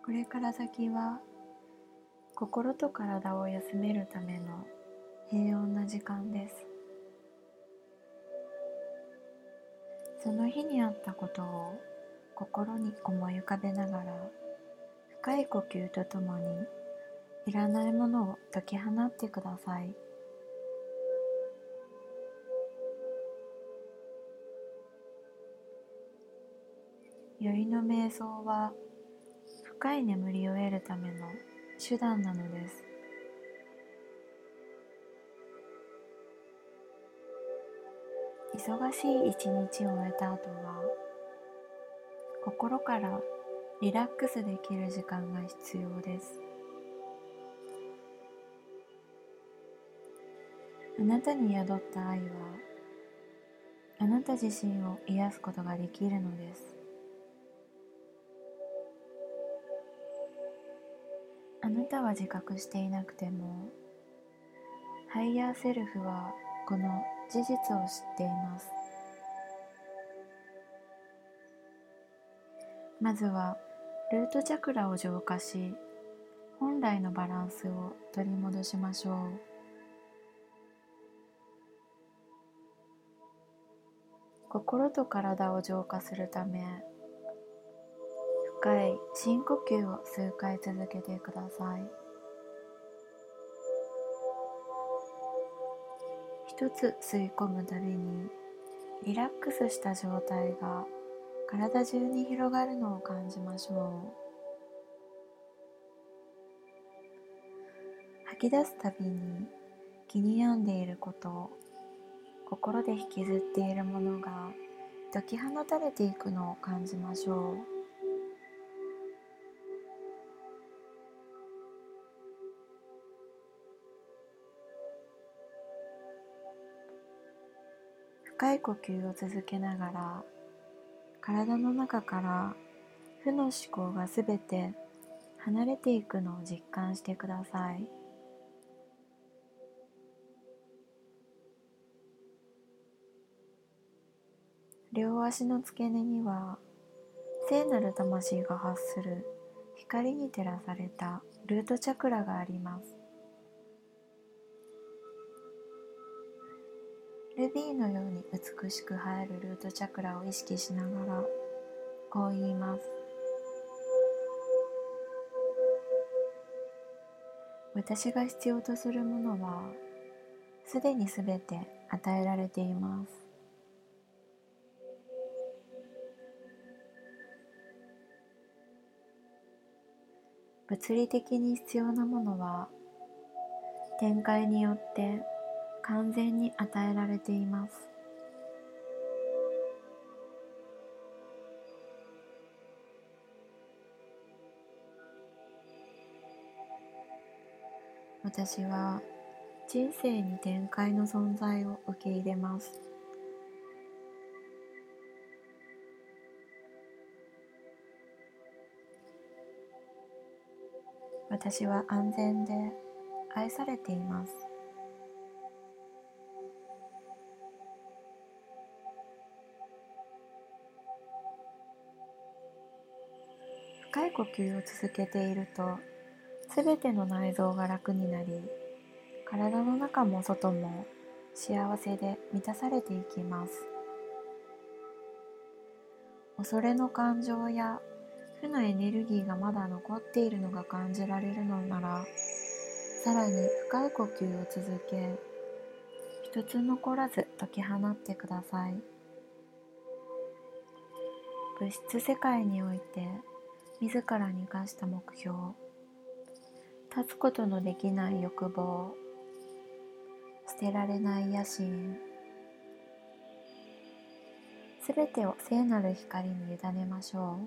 これから先は心と体を休めるための平穏な時間です。その日にあったことを心に思い浮かべながら、深い呼吸とともにいらないものを解き放ってください。宵の瞑想は深い眠りを得るための手段なのです。忙しい一日を終えた後は、心からリラックスできる時間が必要です。あなたに宿った愛は、あなた自身を癒すことができるのです。あなたは自覚していなくても、ハイヤーセルフはこの事実を知っています。まずはルートチャクラを浄化し、本来のバランスを取り戻しましょう。心と体を浄化するため、深い深呼吸を数回続けてください。一つ吸い込むたびにリラックスした状態が体中に広がるのを感じましょう。吐き出すたびに気に病んでいること、心で引きずっているものが解き放たれていくのを感じましょう。深い呼吸を続けながら、体の中から負の思考がすべて離れていくのを実感してください。両足の付け根には聖なる魂が発する光に照らされたルートチャクラがあります。ルビーのように美しく映えるルートチャクラを意識しながらこう言います。私が必要とするものはすでにすべて与えられています。物理的に必要なものは展開によって完全に与えられています。私は人生に展開の存在を受け入れます。私は安全で愛されています。深い呼吸を続けていると、すべての内臓が楽になり、体の中も外も幸せで満たされていきます。恐れの感情や負のエネルギーがまだ残っているのが感じられるのなら、さらに深い呼吸を続け、一つ残らず解き放ってください。物質世界において自らに課した目標、断つことのできない欲望、捨てられない野心、すべてを聖なる光に委ねましょう。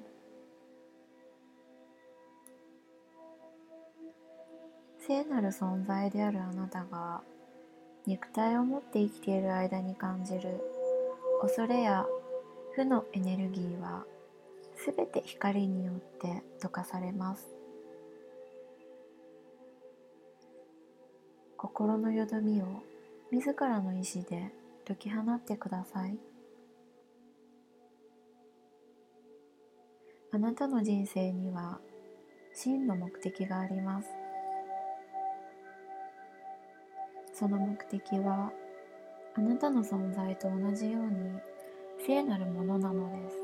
聖なる存在であるあなたが肉体を持って生きている間に感じる恐れや負のエネルギーはすべて光によって溶かされます。心のよどみを自らの意志で解き放ってください。あなたの人生には真の目的があります。その目的はあなたの存在と同じように聖なるものなのです。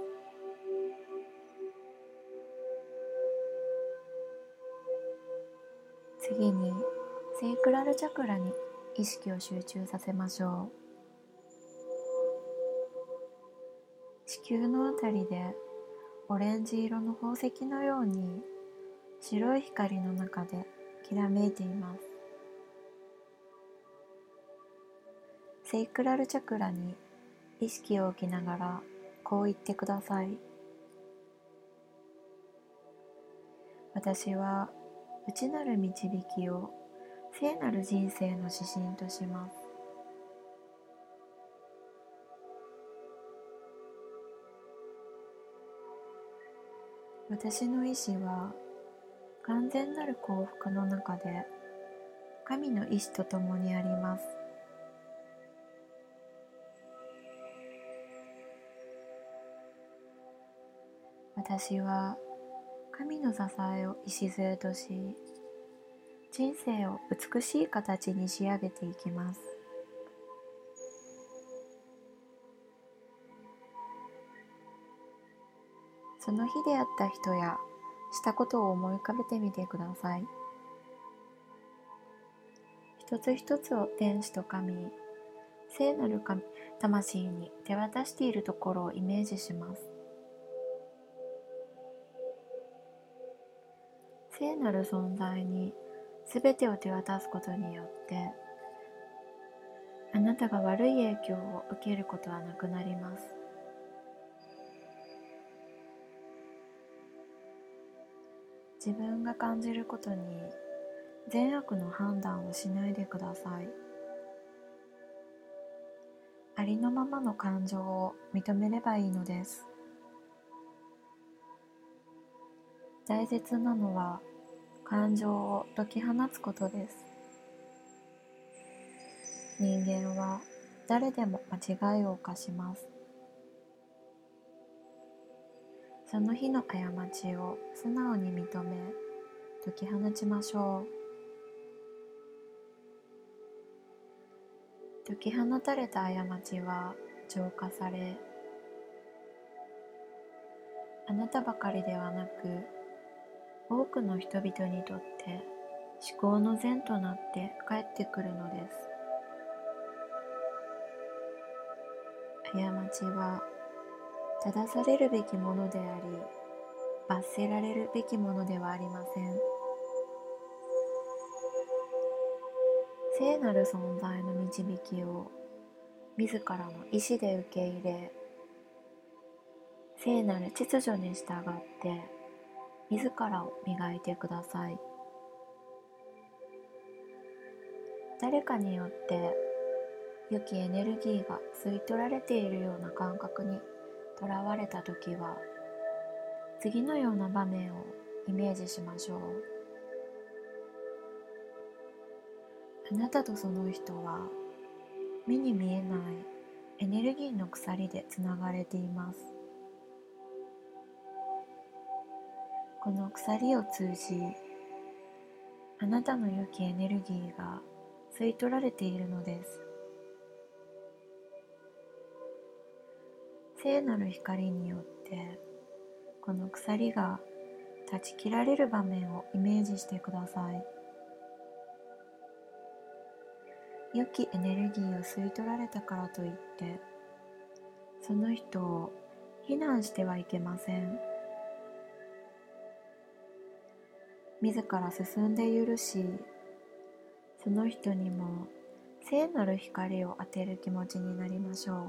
次にセイクラルチャクラに意識を集中させましょう。子宮のあたりでオレンジ色の宝石のように白い光の中できらめいています。セイクラルチャクラに意識を置きながらこう言ってください。私は内なる導きを聖なる人生の指針とします。私の意志は完全なる幸福の中で神の意志とともにあります。私は神の支えを礎とし、人生を美しい形に仕上げていきます。その日であった人やしたことを思い浮かべてみてください。一つ一つを天使と神、聖なる魂に手渡しているところをイメージします。聖なる存在にすべてを手渡すことによってあなたが悪い影響を受けることはなくなります。自分が感じることに善悪の判断をしないでください。ありのままの感情を認めればいいのです。大切なのは感情を解き放つことです。人間は誰でも間違いを犯します。その日の過ちを素直に認め解き放ちましょう。解き放たれた過ちは浄化され、あなたばかりではなく多くの人々にとって至高の善となって帰ってくるのです。過ちは正されるべきものであり、罰せられるべきものではありません。聖なる存在の導きを自らの意志で受け入れ、聖なる秩序に従って自らを磨いてください。誰かによって良きエネルギーが吸い取られているような感覚にとらわれたときは、次のような場面をイメージしましょう。あなたとその人は目に見えないエネルギーの鎖でつながれています。この鎖を通じ、あなたの良きエネルギーが吸い取られているのです。聖なる光によってこの鎖が断ち切られる場面をイメージしてください。良きエネルギーを吸い取られたからといってその人を非難してはいけません。自ら進んで許し、その人にも聖なる光を当てる気持ちになりましょう。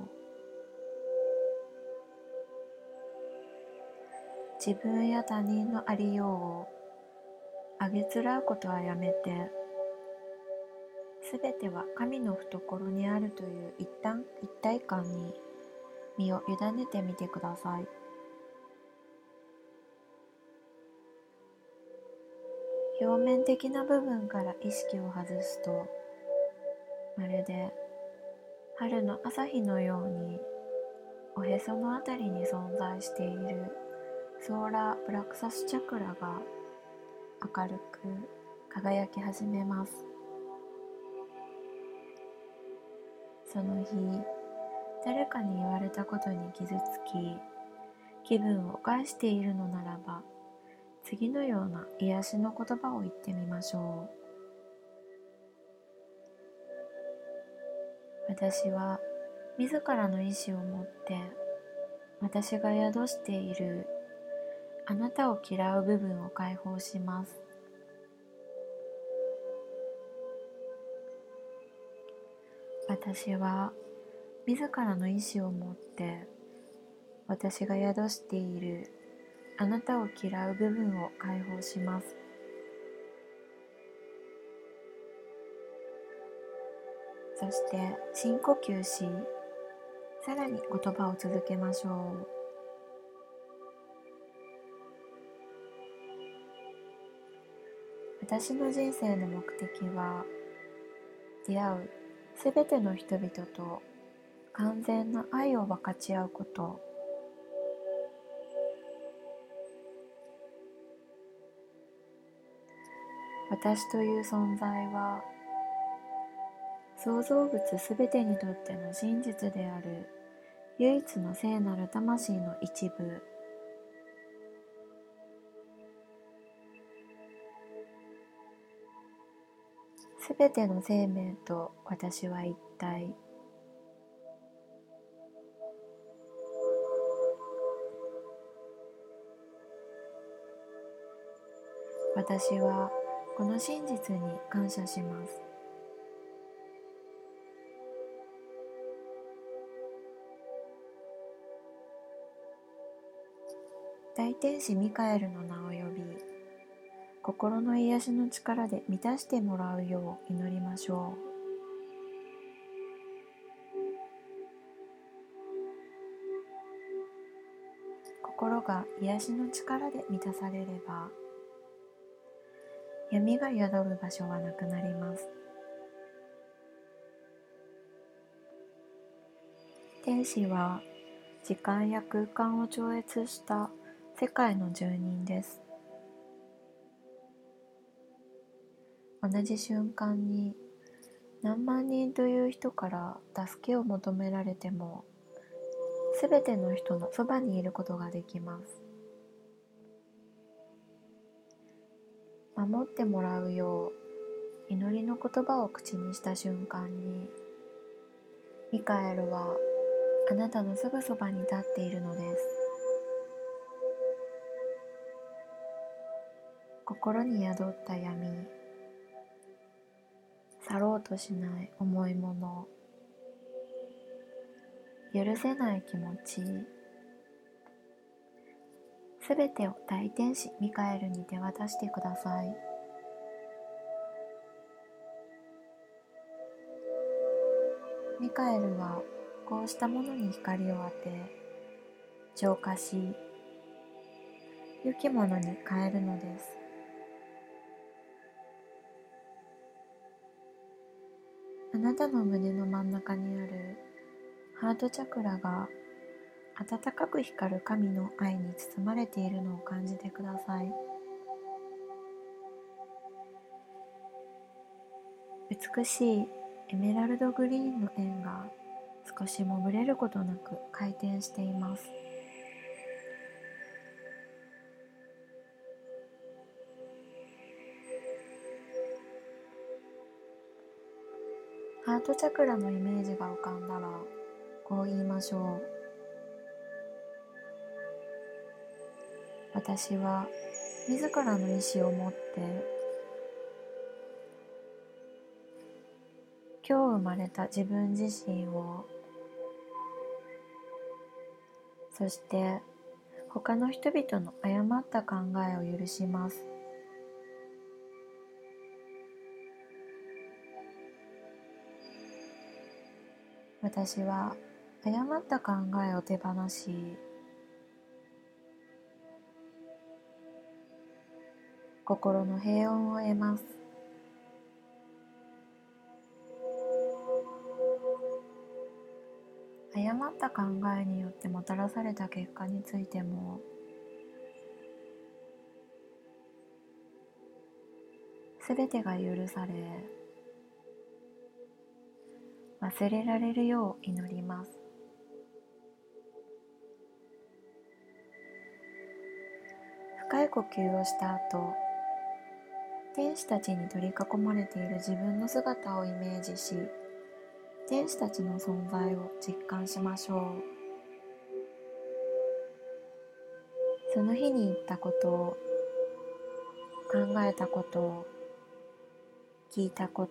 自分や他人のありようをあげつらうことはやめて、すべては神の懐にあるという一体感に身を委ねてみてください。表面的な部分から意識を外すと、まるで春の朝日のようにおへそのあたりに存在しているソーラープラクサスチャクラが明るく輝き始めます。その日、誰かに言われたことに傷つき、気分を害しているのならば、次のような癒しの言葉を言ってみましょう。私は自らの意志を持って、私が宿しているあなたを嫌う部分を解放します。私は自らの意志を持って、私が宿しているあなたを嫌う部分を解放します。そして深呼吸し、さらに言葉を続けましょう。私の人生の目的は、出会うすべての人々と完全な愛を分かち合うこと。私という存在は、創造物すべてにとっての真実である唯一の聖なる魂の一部。すべての生命と私は一体。私はこの真実に感謝します。大天使ミカエルの名を呼び、心の癒しの力で満たしてもらうよう祈りましょう。心が癒しの力で満たされれば、闇が宿る場所はなくなります。天使は時間や空間を超越した世界の住人です。同じ瞬間に何万人という人から助けを求められても、すべての人のそばにいることができます。守ってもらうよう祈りの言葉を口にした瞬間に、ミカエルはあなたのすぐそばに立っているのです。心に宿った闇、去ろうとしない重いもの、許せない気持ち、すべてを大天使ミカエルに手渡してください。ミカエルはこうしたものに光を当て、浄化し、良きものに変えるのです。あなたの胸の真ん中にあるハートチャクラが温かく光る神の愛に包まれているのを感じてください。美しいエメラルドグリーンの円が少しもぶれることなく回転しています。ハートチャクラのイメージが浮かんだら、こう言いましょう。私は自らの意志を持って、今日生まれた自分自身を、そして他の人々の誤った考えを許します。私は誤った考えを手放し、心の平穏を得ます。誤った考えによってもたらされた結果についても、 すべてが許され、忘れられるよう祈ります。深い呼吸をした後、天使たちに取り囲まれている自分の姿をイメージし、天使たちの存在を実感しましょう。その日に言ったこと、考えたこと、聞いたこと、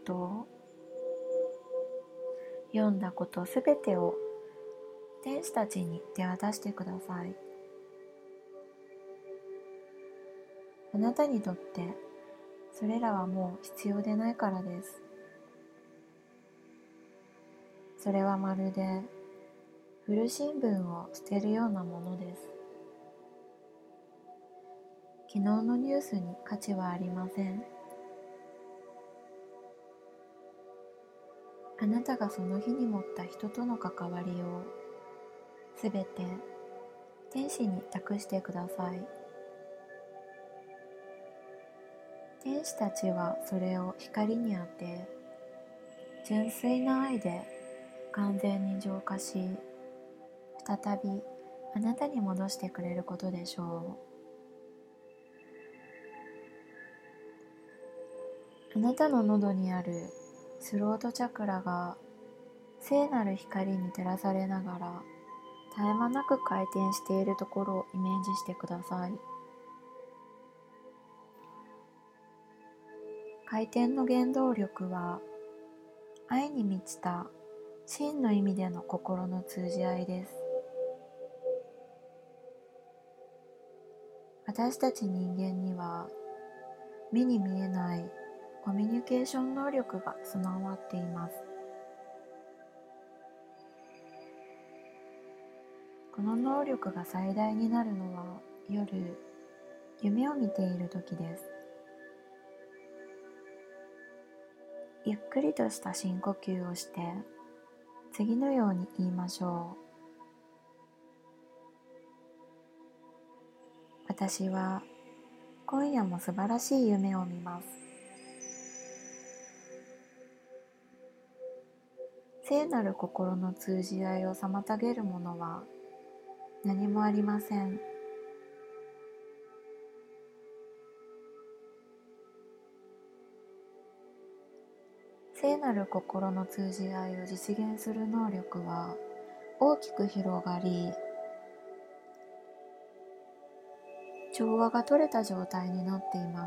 読んだことすべてを天使たちに手渡してください。あなたにとってそれらはもう必要でないからです。それはまるで古新聞を捨てるようなものです。昨日のニュースに価値はありません。あなたがその日に持った人との関わりをすべて天使に託してください。天使たちはそれを光に当て、純粋な愛で完全に浄化し、再びあなたに戻してくれることでしょう。あなたの喉にあるスロートチャクラが聖なる光に照らされながら絶え間なく回転しているところをイメージしてください。回転の原動力は愛に満ちた真の意味での心の通じ合いです。私たち人間には目に見えないコミュニケーション能力が備わっています。この能力が最大になるのは夜、夢を見ている時です。ゆっくりとした深呼吸をして次のように言いましょう。私は今夜も素晴らしい夢を見ます。聖なる心の通じ合いを妨げるものは何もありません。聖なる心の通じ合いを実現する能力は大きく広がり、調和が取れた状態になっています。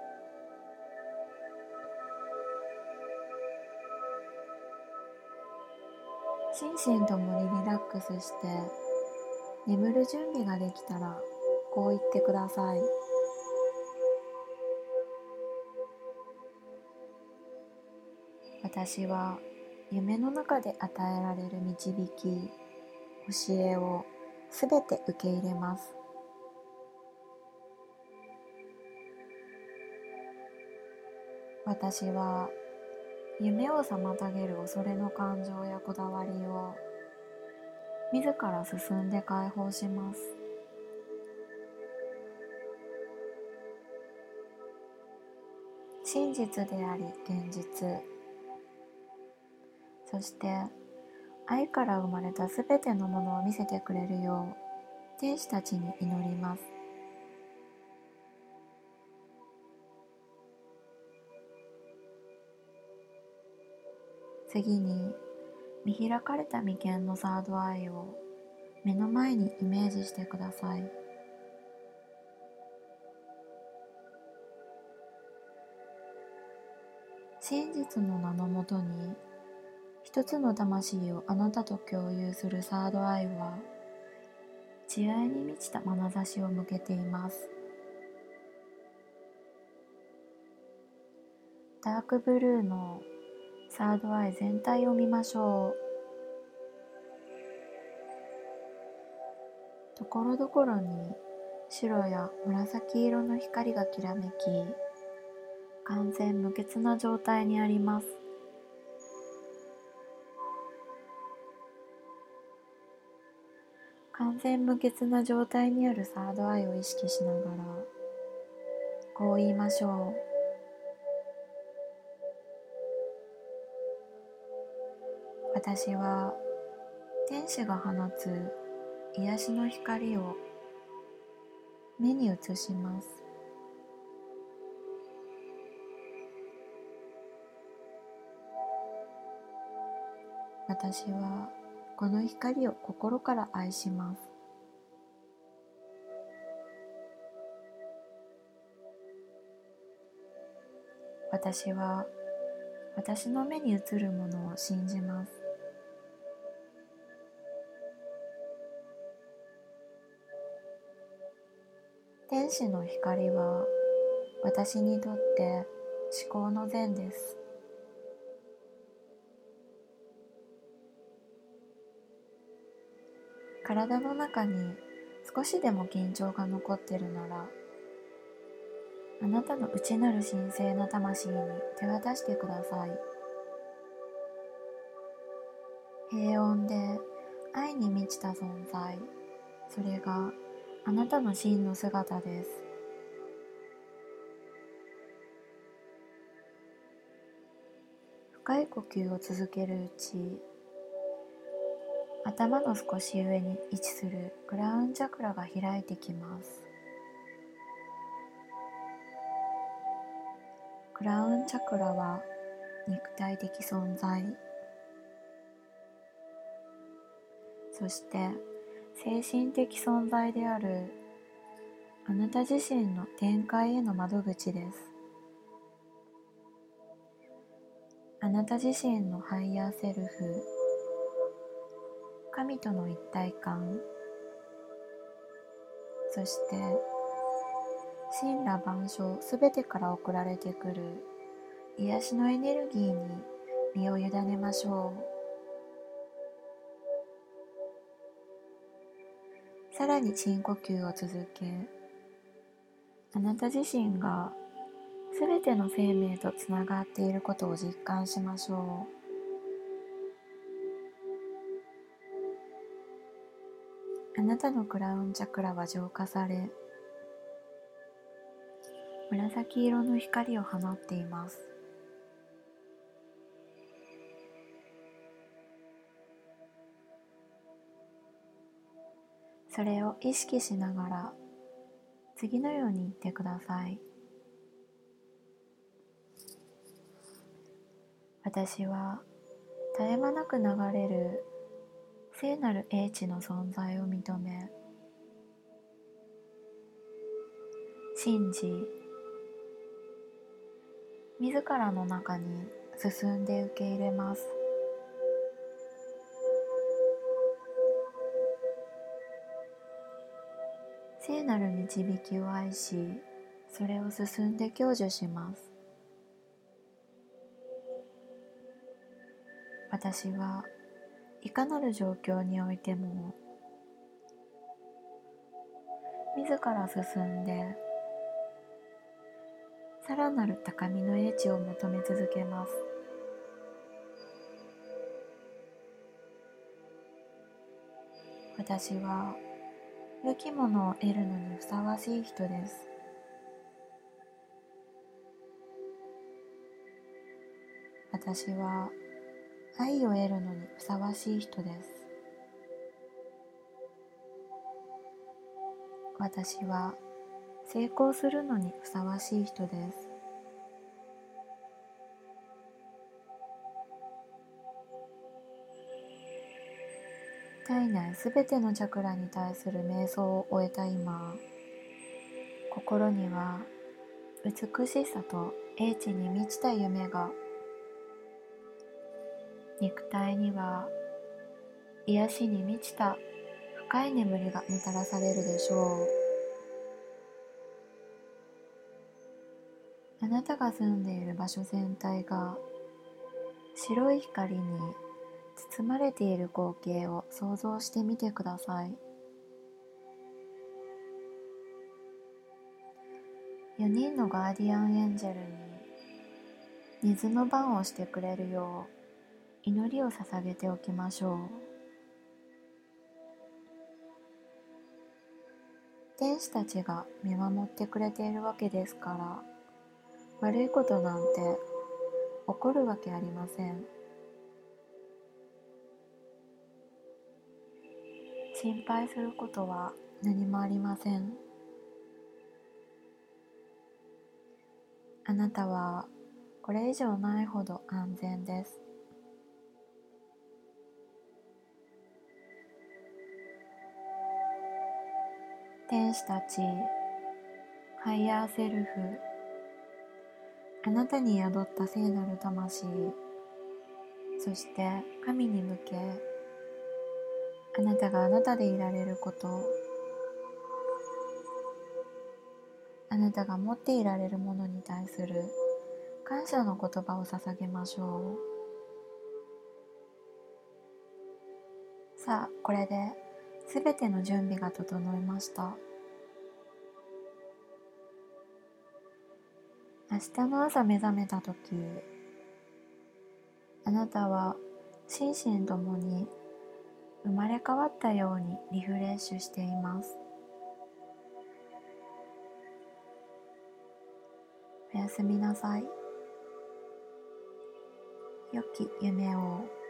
心身ともにリラックスして眠る準備ができたらこう言ってください。私は夢の中で与えられる導き、教えをすべて受け入れます。私は夢を妨げる恐れの感情やこだわりを自ら進んで解放します。真実であり現実、そして愛から生まれたすべてのものを見せてくれるよう天使たちに祈ります。次に見開かれた眉間のサードアイを目の前にイメージしてください。真実の名のもとに一つの魂をあなたと共有するサードアイは慈愛に満ちた眼差しを向けています。ダークブルーのサードアイ全体を見ましょう。ところどころに白や紫色の光がきらめき、完全無欠な状態にあります。完全無欠な状態にあるサードアイを意識しながらこう言いましょう。 私は天使が放つ癒しの光を目に映します。私はこの光を心から愛します。私は私の目に映るものを信じます。天使の光は私にとって至高の善です。体の中に少しでも緊張が残っているなら、あなたの内なる神聖な魂に手渡してください。平穏で愛に満ちた存在、それがあなたの真の姿です。深い呼吸を続けるうち、頭の少し上に位置するクラウンチャクラが開いてきます。クラウンチャクラは肉体的存在、そして精神的存在であるあなた自身の展開への窓口です。あなた自身のハイヤーセルフ、神との一体感、そして神羅万象すべてから送られてくる癒しのエネルギーに身を委ねましょう。さらに深呼吸を続け、あなた自身がすべての生命とつながっていることを実感しましょう。あなたのクラウンチャクラは浄化され、紫色の光を放っています。それを意識しながら次のように言ってください。私は絶え間なく流れる聖なる英知の存在を認め、信じ、自らの中に進んで受け入れます。聖なる導きを愛し、それを進んで享受します。私はいかなる状況においても自ら進んでさらなる高みの英知を求め続けます。私は良きものを得るのにふさわしい人です。私は愛を得るのにふさわしい人です。私は成功するのにふさわしい人です。体内すべてのチャクラに対する瞑想を終えた今、心には美しさと英知に満ちた夢が、肉体には癒しに満ちた深い眠りがもたらされるでしょう。あなたが住んでいる場所全体が白い光に包まれている光景を想像してみてください。4人のガーディアンエンジェルに水の番をしてくれるよう祈りを捧げておきましょう。天使たちが見守ってくれているわけですから、悪いことなんて起こるわけありません。 心配することは何もありません。あなたはこれ以上ないほど安全です。天使たち、ハイヤーセルフ、あなたに宿った聖なる魂、そして神に向け、あなたがあなたでいられること、あなたが持っていられるものに対する感謝の言葉を捧げましょう。さあ、これですべての準備が整いました。明日の朝目覚めたとき、あなたは心身ともに生まれ変わったようにリフレッシュしています。おやすみなさい。良き夢を。